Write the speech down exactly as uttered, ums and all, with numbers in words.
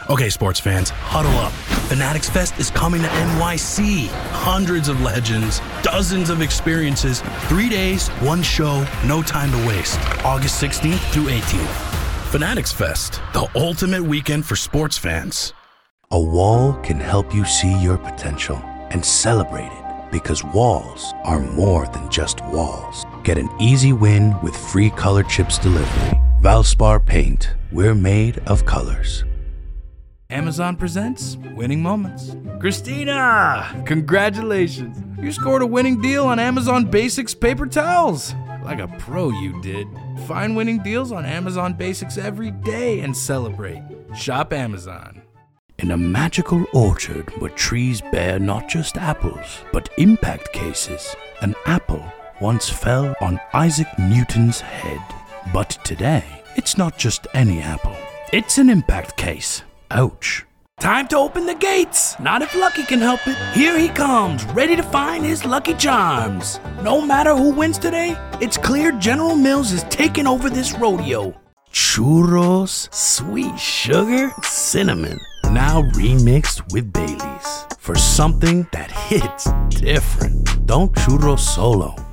Okay, sports fans, huddle up. Fanatics Fest is coming to N Y C. Hundreds of legends, dozens of experiences, three days, one show, no time to waste. August sixteenth through eighteenth. Fanatics Fest, the ultimate weekend for sports fans. A wall can help you see your potential and celebrate it, because walls are more than just walls. Get an easy win with free color chips delivery. Valspar Paint, we're made of colors. Amazon presents Winning Moments. Christina, congratulations. You scored a winning deal on Amazon Basics paper towels. Like a pro you did. Find winning deals on Amazon Basics every day and celebrate. Shop Amazon. In a magical orchard where trees bear not just apples, but impact cases, an apple once fell on Isaac Newton's head. But today, it's not just any apple. It's an impact case. Ouch. Time to open the gates. Not if Lucky can help it. Here he comes, ready to find his Lucky Charms. No matter who wins today, it's clear General Mills is taking over this rodeo. Churros, sweet sugar, cinnamon. Now remixed with Baileys. For something that hits different. Don't churros solo.